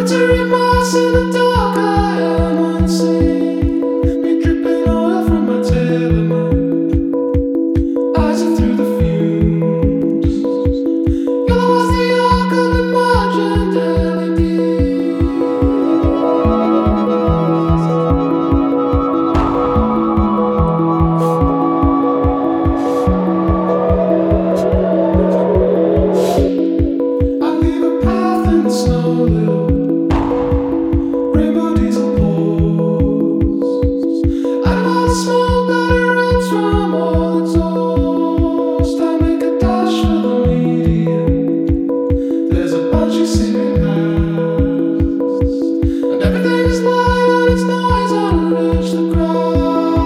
Glittering moss in the dark, I am unseen. Me dripping oil from my tailor. Eyes are through the fumes. Yellow as the arc of imagined LEDs. I leave a path in the snow, little rainbow diesel pulls. Out of all the smoke that erupts from all exhaust, I make a dash for the median. There's a bunch of singing past, and everything is light and it's noise on a ridge that cries.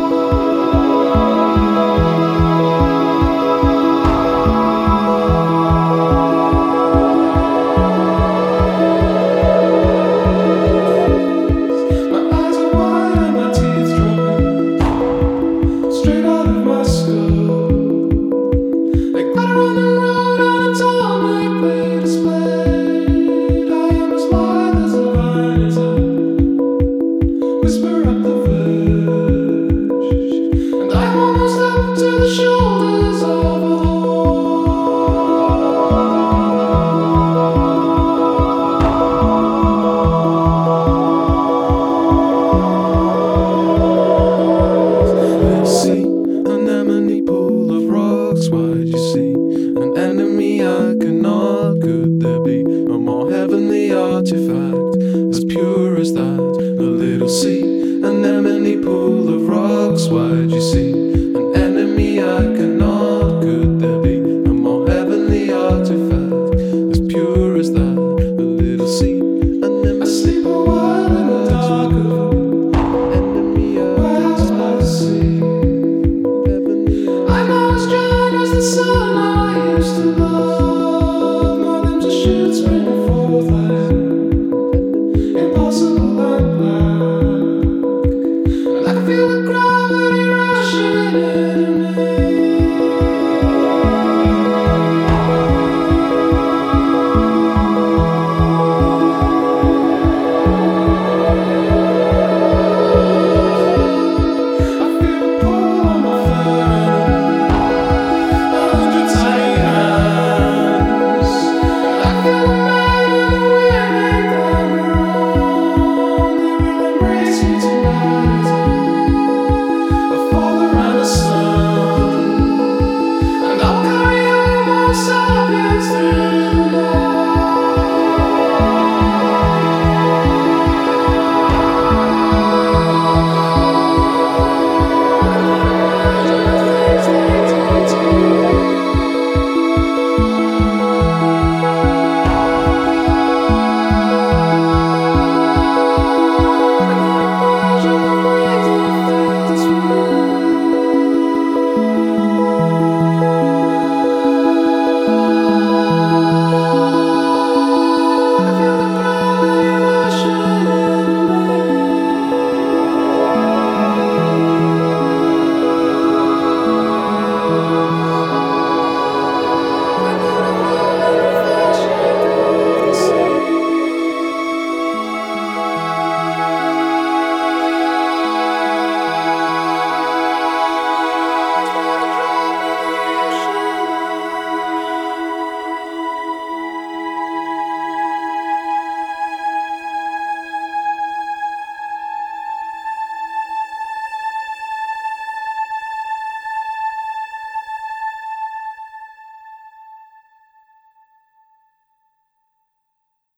My eyes are wide and my teeth dropping straight out of my skull. They glitter on the road and atomically displayed. I am as lithe as a vine as I whisper up the verge, and I'm almost up to the shoulders of a see an anemone pool of rocks. Why'd you see an enemy I cannot? Could there be a more heavenly artifact?